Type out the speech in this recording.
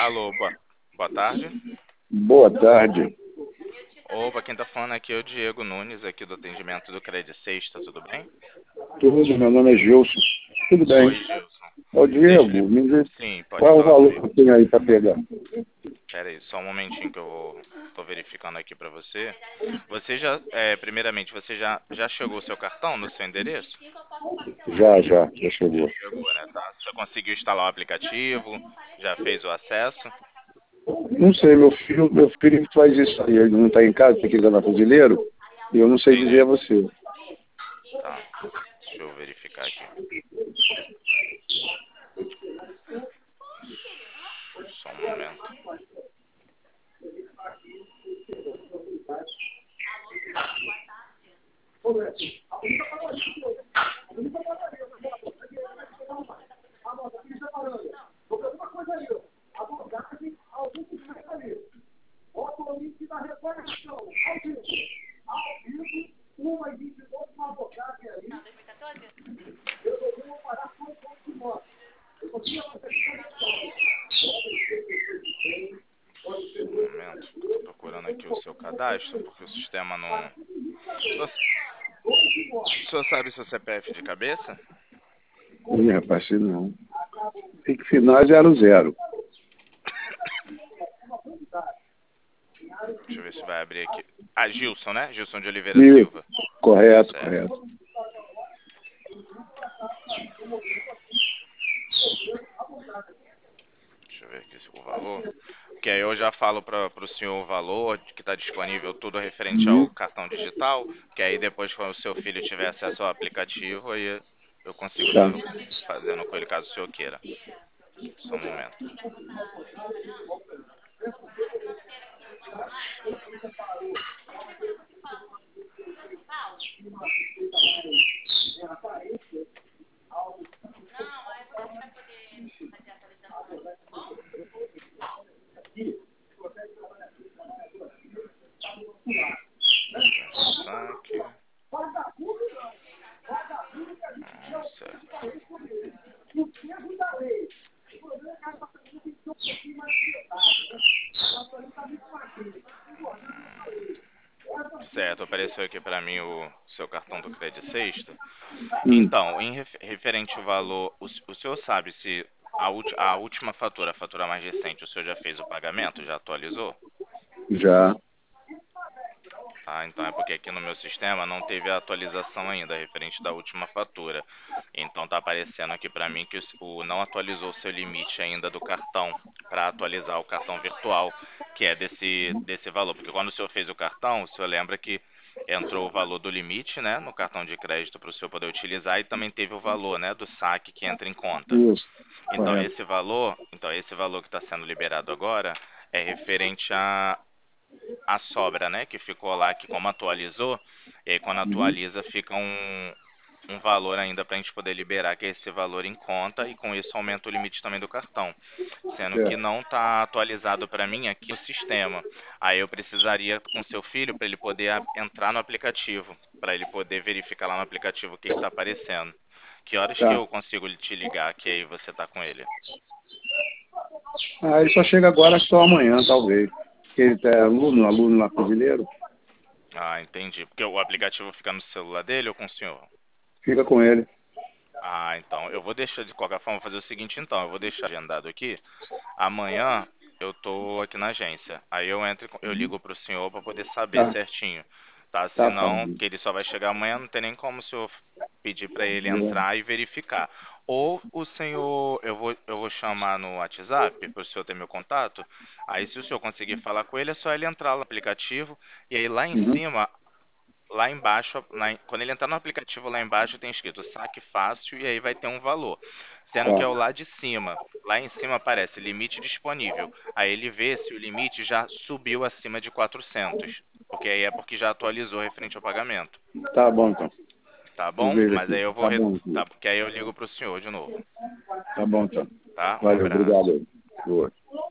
Alô, boa tarde. Boa tarde. Opa, quem tá falando aqui é o Diego Nunes, aqui do atendimento do Credit Sexta, tudo bem? Tudo, meu nome é Gilson. Tudo bem. Oi, Gilson. Ô, Deixa Diego, ele. me diz Sim, pode qual é o falar valor comigo. que tem aí para pegar? Pera aí, só um momentinho que tô verificando aqui pra você. Você primeiramente, você já chegou o seu cartão no seu endereço? Já Já chegou. chegou, né? Tá? Você conseguiu instalar o aplicativo? Já fez o acesso? Não sei, meu filho que faz isso aí, ele não está em casa, tem que ligar na fuzileiro, e eu não sei dizer a Entendi. você. Tá. Deixa eu verificar aqui. Só um momento. Só um momento. Tô procurando aqui o seu cadastro, porque o sistema não. O senhor sabe seu CPF de cabeça? Ih, rapaz, se não. Tem que final 00. Deixa eu ver se vai abrir aqui. Ah, Gilson, né? Gilson de Oliveira Isso, Silva. correto, Certo. correto. Deixa eu ver aqui o valor. Que aí eu já falo para o senhor o valor que está disponível, tudo referente ao Uhum. cartão digital. Que aí depois, quando o seu filho tiver acesso ao aplicativo, aí eu consigo Tá. estar fazendo com ele caso o senhor queira. Só um momento. Deixa eu ver no saque. Certo. Certo, apareceu aqui para mim o seu cartão do Credit Sexta. Hum, Então, em referente ao valor, o senhor sabe se a última fatura, a fatura mais recente, o senhor já fez o pagamento? Já atualizou? já. Tá, então é porque aqui no meu sistema não teve a atualização ainda referente da última fatura. Então tá aparecendo aqui para mim que não atualizou o seu limite ainda do cartão para atualizar o cartão virtual, que é desse valor. Porque quando o senhor fez o cartão, o senhor lembra que entrou o valor do limite, né, no cartão de crédito para o senhor poder utilizar e também teve o valor, né, do saque que entra em conta. Isso, Então correto. esse valor que está sendo liberado agora é referente a sobra, né, que ficou lá, que como atualizou, e aí quando Uhum. atualiza fica um valor ainda para a gente poder liberar, que é esse valor em conta, e com isso aumenta o limite também do cartão, sendo que Certo. não está atualizado para mim aqui no sistema. Aí eu precisaria com seu filho para ele poder entrar no aplicativo, para ele poder verificar lá no aplicativo o que está aparecendo. Que horas que Tá. eu consigo te ligar, que aí você tá com ele? Ah, ele só chega agora só amanhã, talvez. Porque ele é aluno lá fuzileiro, Ah, entendi. Porque o aplicativo fica no celular dele ou com o senhor? fica com ele. Ah, então, eu vou deixar de qualquer forma fazer o seguinte então, eu vou deixar agendado aqui. Amanhã eu tô aqui na agência. Aí eu entro, eu ligo pro senhor para poder saber Tá, certinho, tá? tá Senão, bom. que ele só vai chegar amanhã, não tem nem como o senhor pedir para ele entrar e verificar. Ou o senhor, eu vou chamar no WhatsApp para o senhor ter meu contato. Aí se o senhor conseguir falar com ele, é só ele entrar no aplicativo e aí lá em Uhum. cima, lá embaixo, quando ele entrar no aplicativo, lá embaixo tem escrito saque fácil e aí vai ter um valor. Sendo que é o Tá, lá de cima. Lá em cima aparece limite disponível. Aí ele vê se o limite já subiu acima de 400. Porque aí é porque já atualizou referente ao pagamento. tá bom então. Tá Eu bom? vejo Mas aqui. aí eu vou. Tá bom, Tá, porque aí eu ligo pro senhor de novo. tá bom então. Tá? Um Valeu, abraço. obrigado. Boa.